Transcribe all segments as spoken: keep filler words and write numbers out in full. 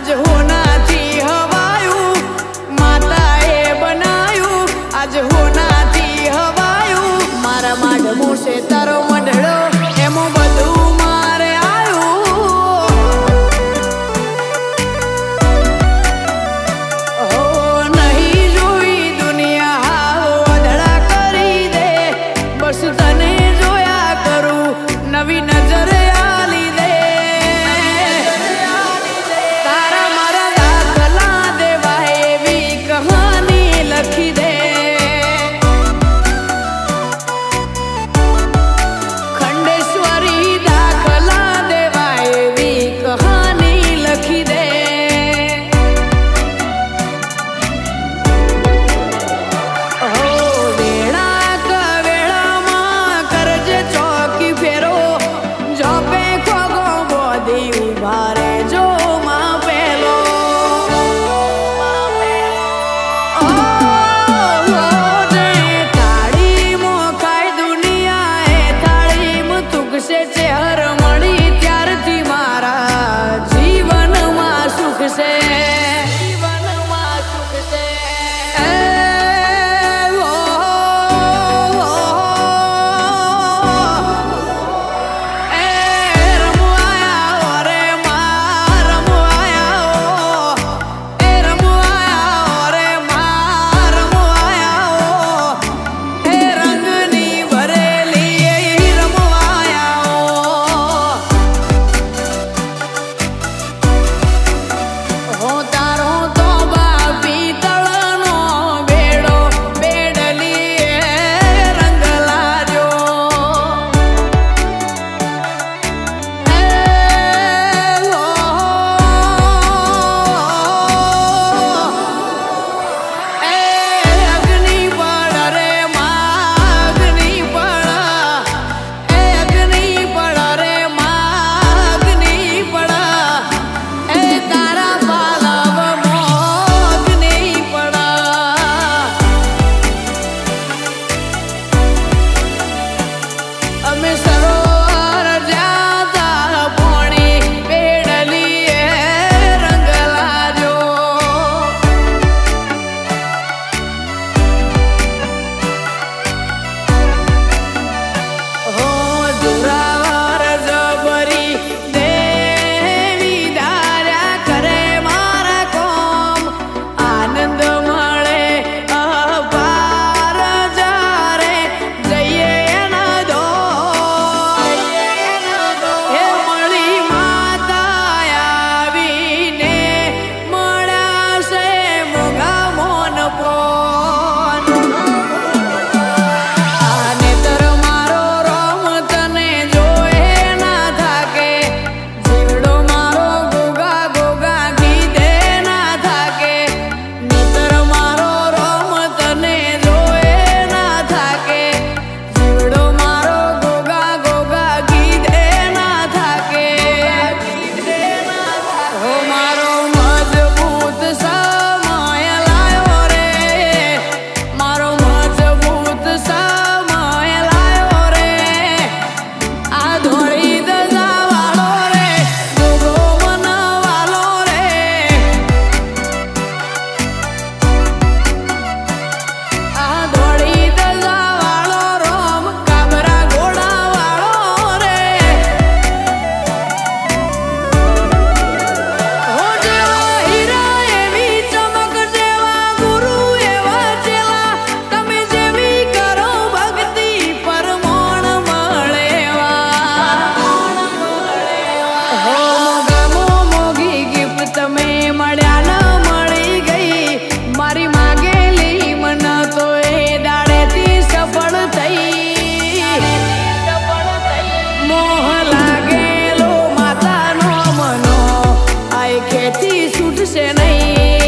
आज होनाथी हवाયું माताए बनाયું आज होनाथी हवाયું मारा माडमो से तारो मंडळो एमो बधु मारे आયું हो नहीं जोई दुनिया हाव अधड़ा करी दे बस तने जोया करूं नवी नजर आली दे तारा मारा दाखला देवा एवी कहानी लखी दे खंडेश्वरी दाखला देवा एवी कहानी लखी दे हो वेळा कवेळा मां करजे चौकी फेरो जोपे खोगो बोधी उभा रे जो मां पेलो ओ हो जे थाळी मो खाय दुनिया ए थाळी मो तुकसे चेहर मળી ત્યારથી મારા જીવનમાં સુખ છે જીવનમાં સુખ છે એ હો હો એ રમવાયા ઓ રે માં રમવાયા ઓ એ રમવાયા ઓ રે માં રમવાયા ઓ એ રંગની ભરેલી એ રમવાયા ઓ हो तारो तो बापी तळनो बेडो बेडली रंग लाजो ए हो ए अग्नि पड़ रे मां अग्नि पड़ ए अग्नि पड़ रे मां अग्नि पड़ ए तारा पालव मोग नहीं पड़ा अमे सरोवर जाता पोणी पेडली रंग लाजो हो जुरावर जबरी देवी धार्या करे मारा कोम आनंद मळे अपार जारे जइए न दो हे मळी माता आवीने मळ्या से मोगा मोन पोन आने तर मारो रोम तने जोए ना थाके जीवड़ो मारो गोगा गोगा गीधे ना थाके नेतर मारो रोम तने जोए ना थाके जीवड़ो मारो गोगा गोगा गीधे ना थाके हो मारो मजबूत समय लायो रे मारो मजबूत समय लायो रे आ धोળી દજા વાળો રે ગોગો મનવાલો રે આ ધોળી દજા વાળો રોમ કાબરા ઘોડા વાળો રે हो जेवा हीरा एवी चमक जेवा गुरु एवा चेला तमे जेवी करो भक्ति परमोण मळेवा हो मोगामो मोगी गिफ्ट तमे मळ्या न मળી ગઈ મારી માગેલી મન તો એ દાડેથી સફળ થઈ મોહ લાગેલો માતાનો મનો આય ખેતી છૂટશે નહીં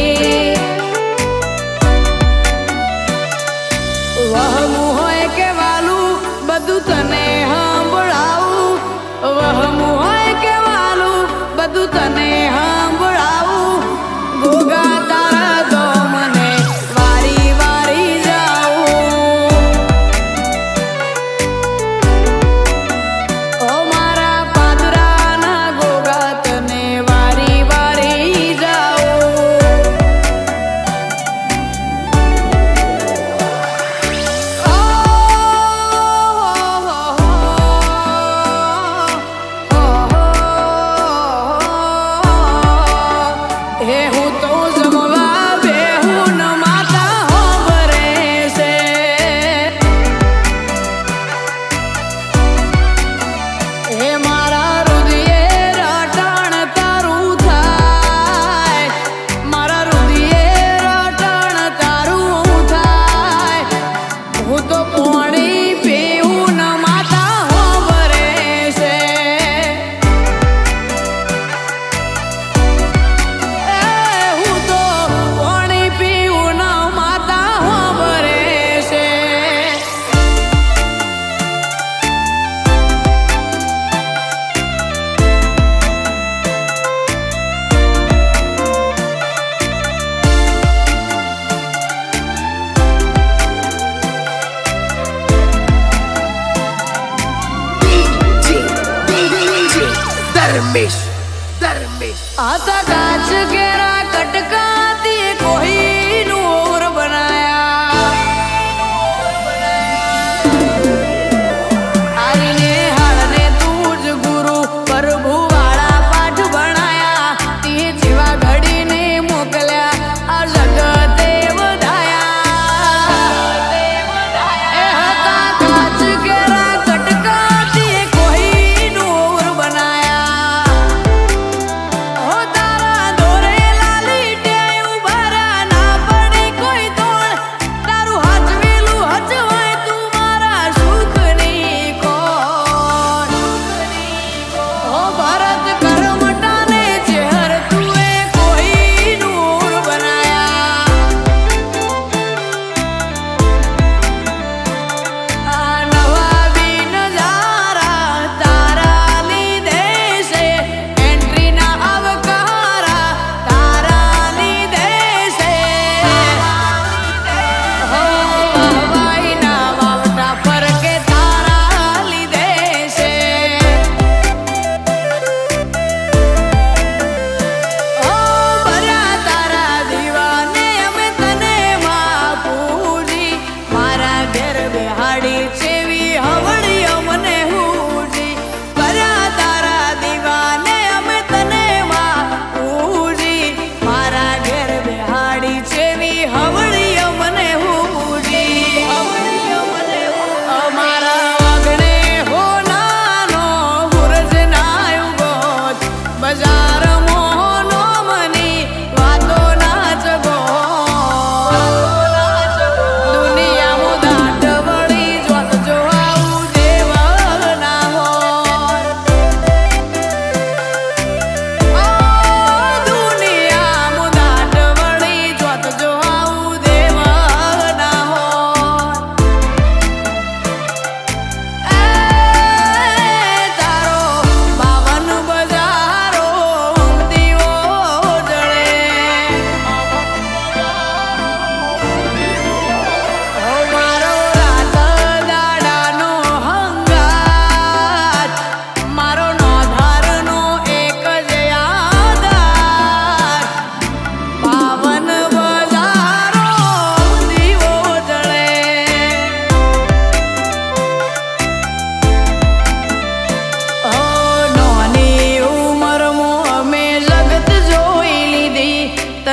વહમું હોય કે વાલું બધું તને સાંભળાવું વહમું હોય કે વાલું બધું તને સાંભળાવું ગોગા તારા તો મને વારી વારી જાવું ओ मारा पादराना गोगा तने वारी वारी जा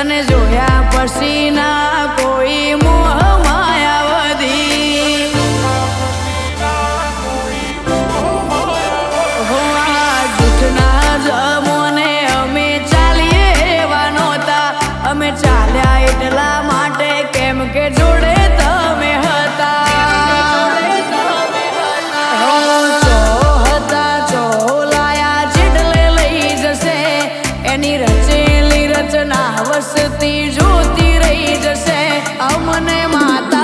તને જોયા પછી ના કોઈ મોહ માયાવધી હો આ જૂઠના જમોને અમે ચાલીએ એવા નહોતા અમે ચાલ્યા એટલા માટે કેમ કે જોડે તમે હતા હો ચો હતા ચો લાયા જેટલે લઈ જશે એની રચેલી રચના વસતી જોતી રહી જશે અમને માતા